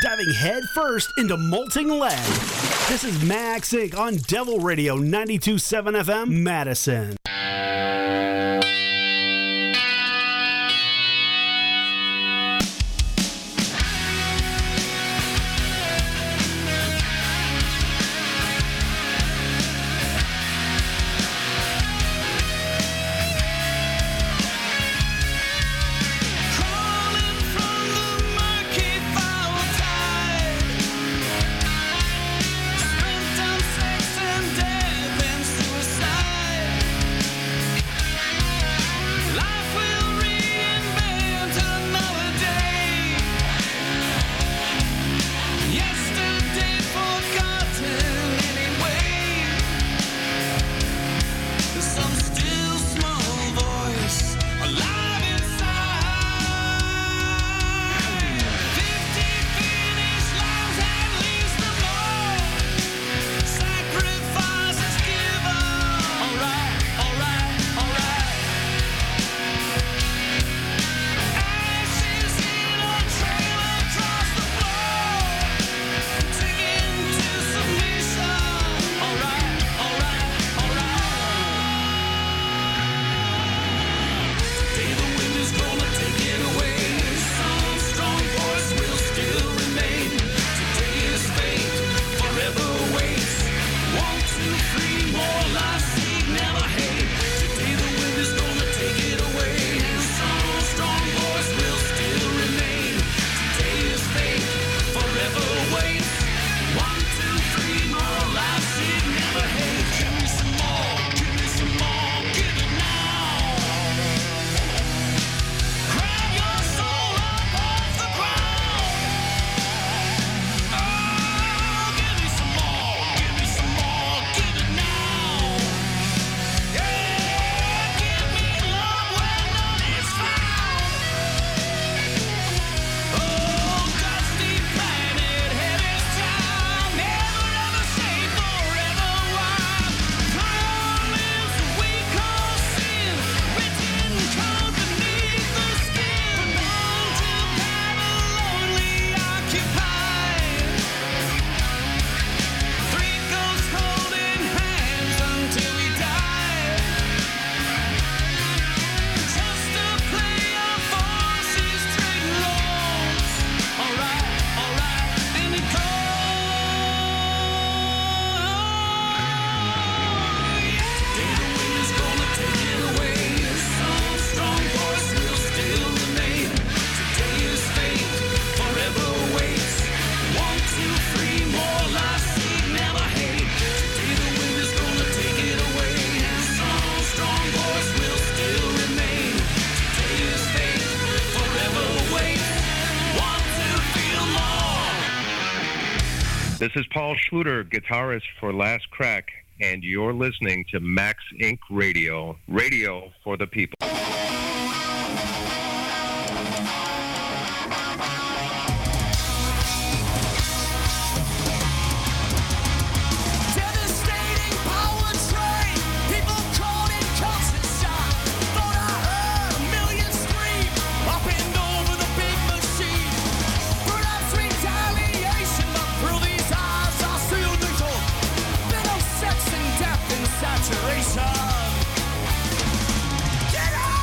diving head first into molten lead. This is Max Inc. on Devil Radio 92.7 FM, Madison. This is Paul Schluter, guitarist for Last Crack, and you're listening to Max Inc. Radio, radio for the people. Get out!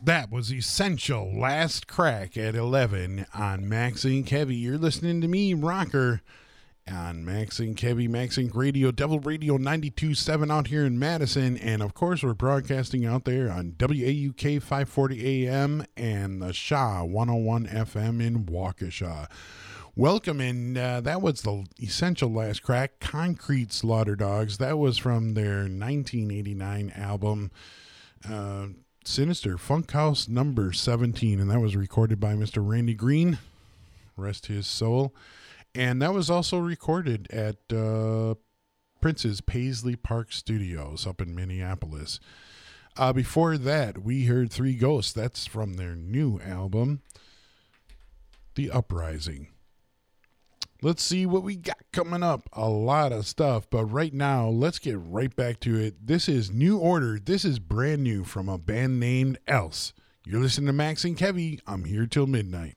That was Essential, Last Crack at 11 on Max Inc. Heavy. You're listening to me, Rocker, on Max Inc. Heavy, Max Inc. Radio, Devil Radio 92.7 out here in Madison. And, of course, we're broadcasting out there on WAUK 540 AM and the Shaw 101 FM in Waukesha. Welcome, and that was the Essential Last Crack, Concrete Slaughter Dogs. That was from their 1989 album, Sinister Funk House number 17, and that was recorded by Mr. Randy Green, rest his soul. And that was also recorded at Prince's Paisley Park Studios up in Minneapolis. Before that, we heard Three Ghosts. That's from their new album, The Uprising. Let's see what we got coming up. A lot of stuff, but right now, let's get right back to it. This is New Order. This is brand new from a band named Else. You're listening to Max and Kevy. I'm here till midnight.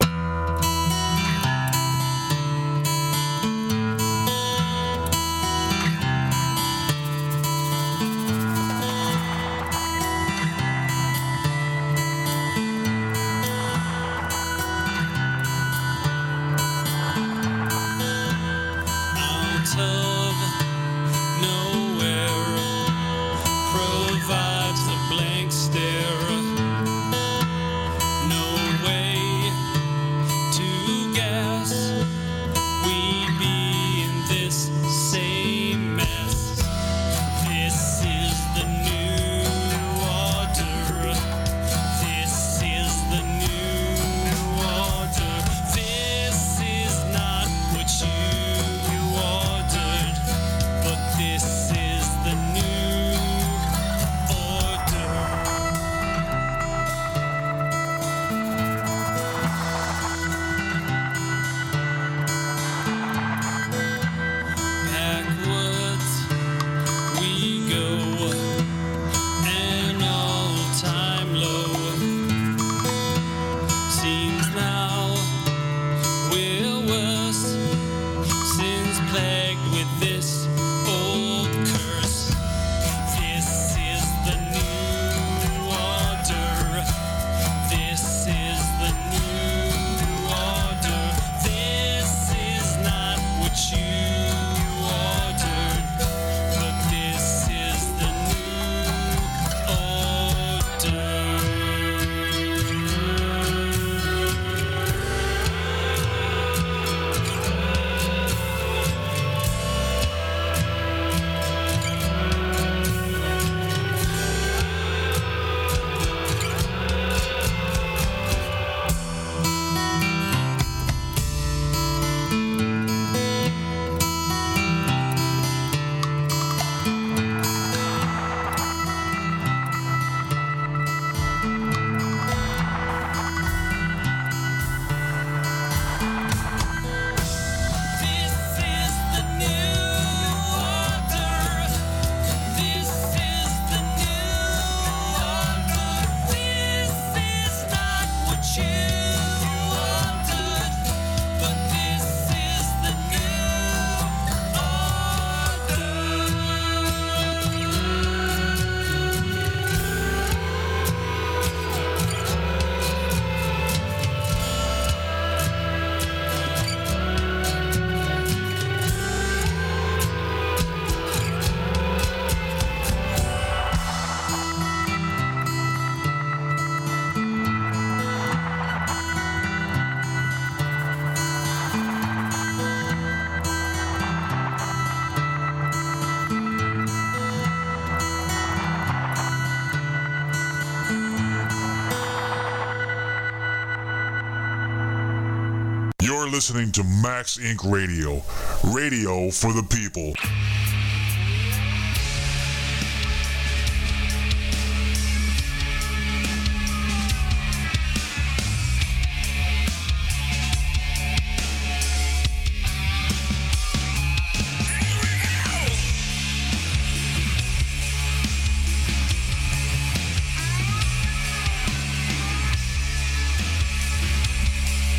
You're listening to Max Inc. Radio. Radio for the people.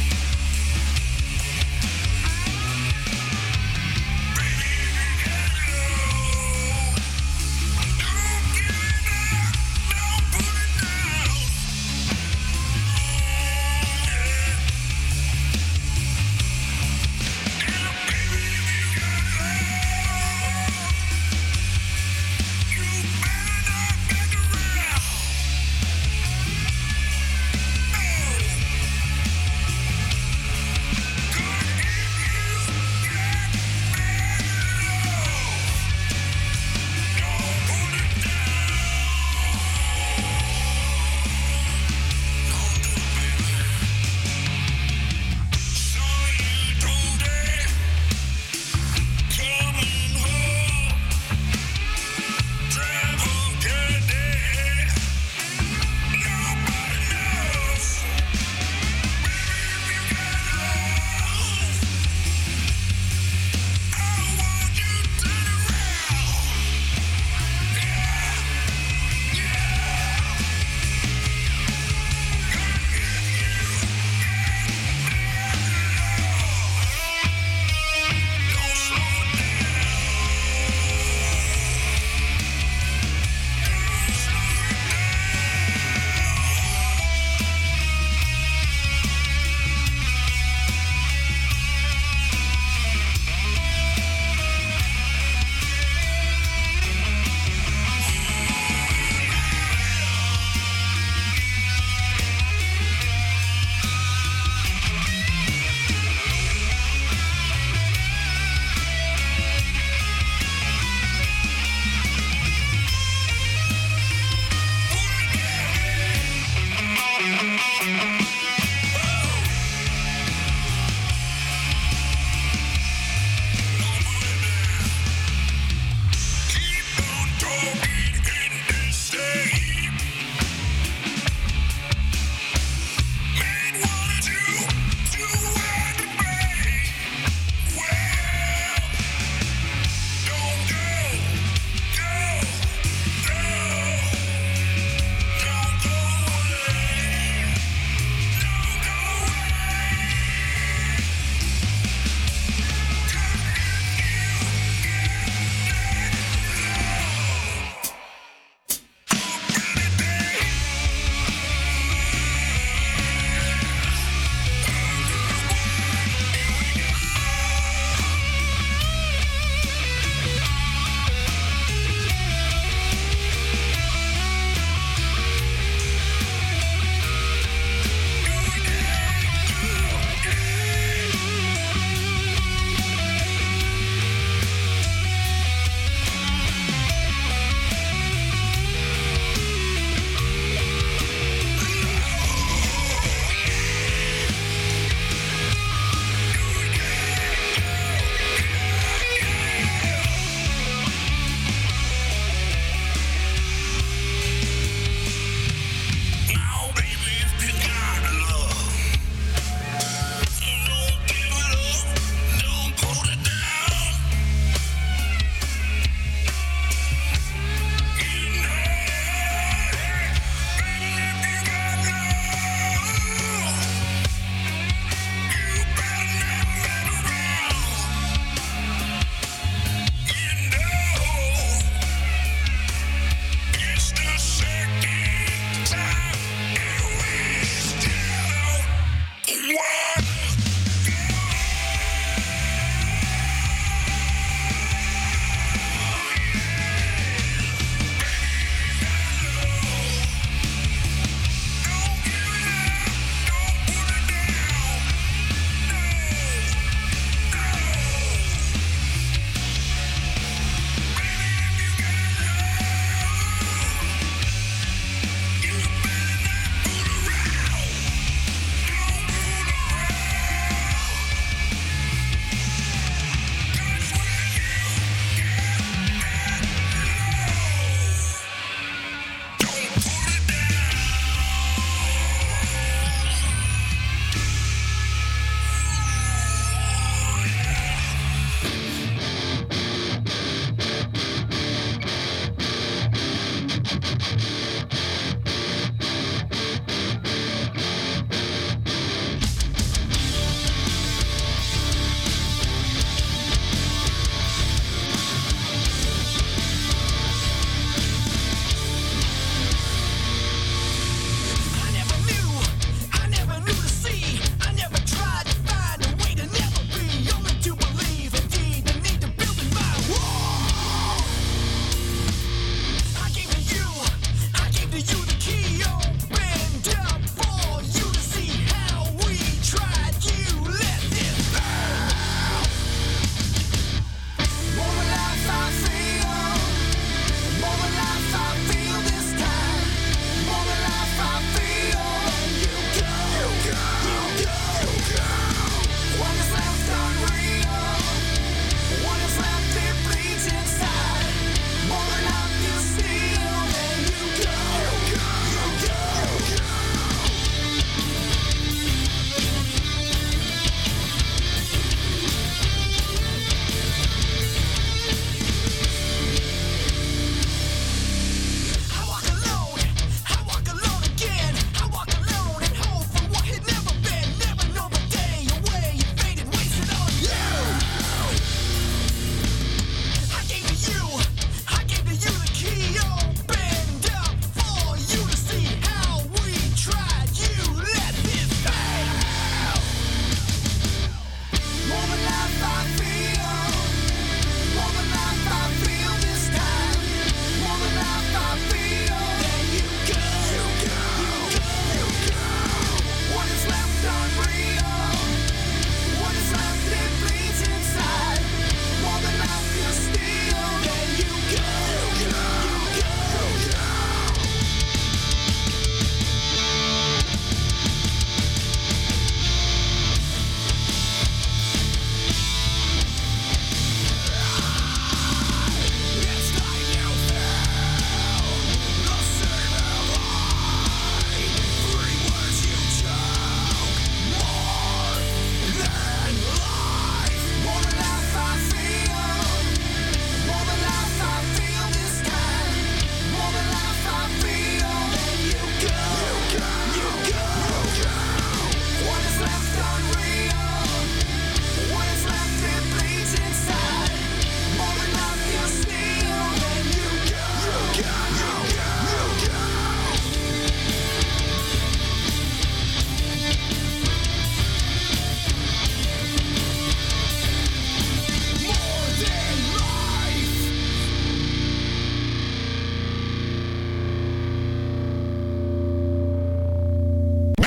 Baby,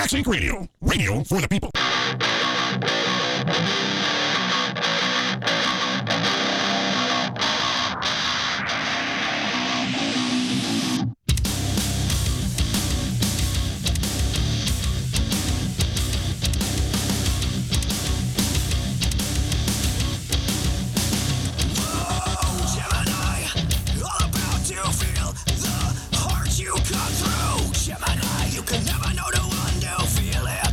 Max Inc. Radio. Radio for the people. You can never know the one to feel it.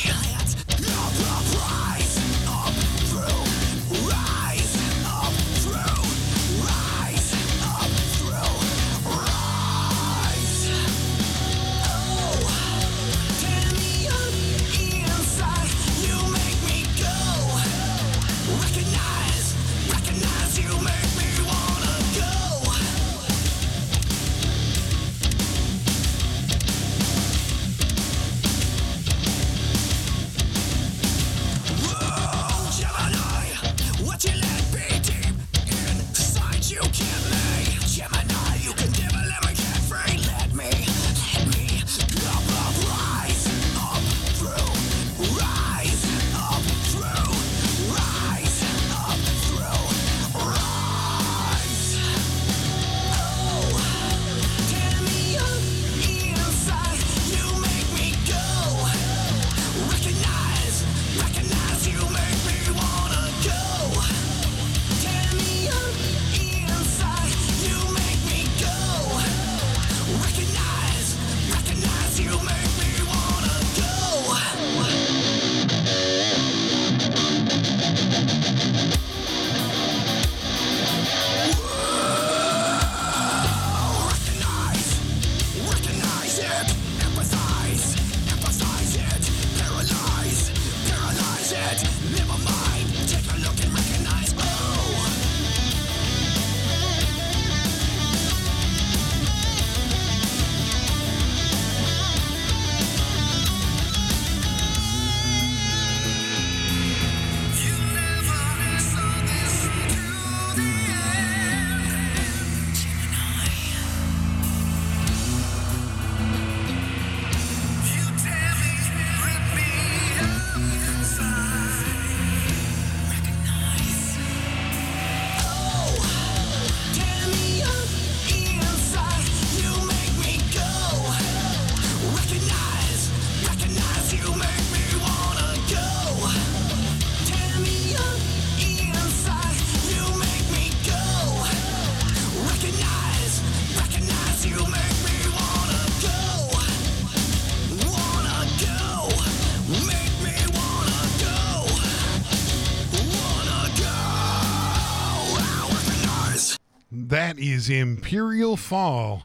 That is Imperial Fall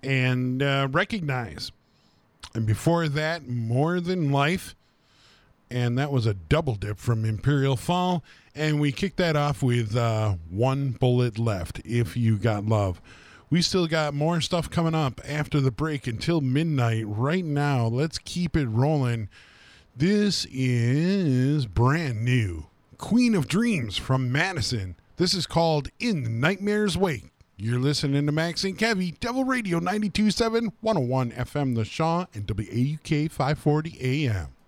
and Recognize. And before that, More Than Life. And that was a double dip from Imperial Fall. And we kicked that off with One Bullet Left, If You Got Love. We still got more stuff coming up after the break until midnight. Right now, let's keep it rolling. This is brand new. Queen of Dreams from Madison. This is called In the Nightmare's Wake. You're listening to Max and Kevy, Devil Radio 92.7, 101 FM The Shaw, and WAUK 540 AM.